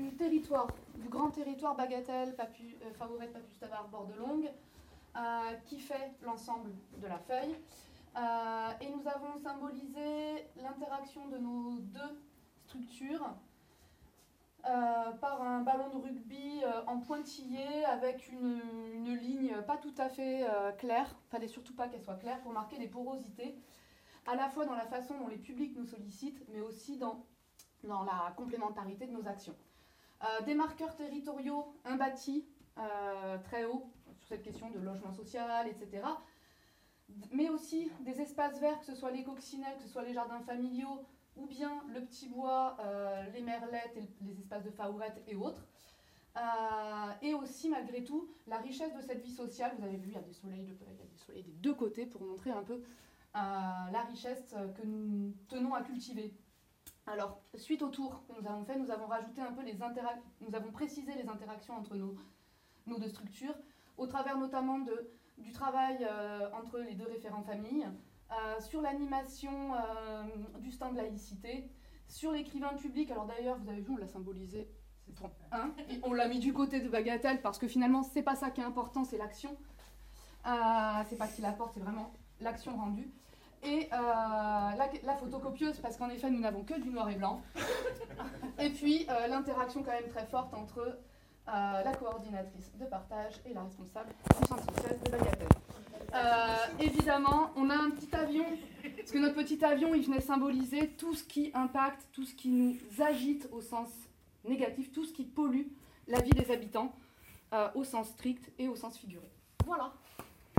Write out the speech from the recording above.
du grand territoire Bagatelle, Favorite, Papus, Tabar, Bordelongue, qui fait l'ensemble de la feuille. Et nous avons symbolisé l'interaction de nos deux structures par un ballon de rugby en pointillé avec une ligne pas tout à fait claire, fallait surtout pas qu'elle soit claire, pour marquer des porosités, à la fois dans la façon dont les publics nous sollicitent, mais aussi dans la complémentarité de nos actions. Des marqueurs territoriaux, un bâti très haut sur cette question de logement social, etc. Mais aussi des espaces verts, que ce soit les coccinelles, que ce soit les jardins familiaux, ou bien le petit bois, les merlettes, et les espaces de faourette et autres. Et aussi, malgré tout, la richesse de cette vie sociale. Vous avez vu, il y a des soleils des deux côtés pour montrer un peu la richesse que nous tenons à cultiver. Alors, suite au tour que nous avons fait, nous avons rajouté un peu nous avons précisé les interactions entre nos deux structures, au travers notamment du travail entre les deux référents familles, sur l'animation du stand laïcité, sur l'écrivain public. Alors d'ailleurs, vous avez vu, on l'a symbolisé, et on l'a mis du côté de Bagatelle, parce que finalement, c'est pas ça qui est important, c'est l'action. C'est pas ce qu'il apporte, c'est vraiment l'action rendue. Et la photocopieuse, parce qu'en effet, nous n'avons que du noir et blanc. Et puis, l'interaction quand même très forte entre la coordinatrice de partage et la responsable du centre social de Bagatelle. Évidemment, on a un petit avion, parce que notre petit avion, il venait symboliser tout ce qui impacte, tout ce qui nous agite au sens négatif, tout ce qui pollue la vie des habitants, au sens strict et au sens figuré. Voilà.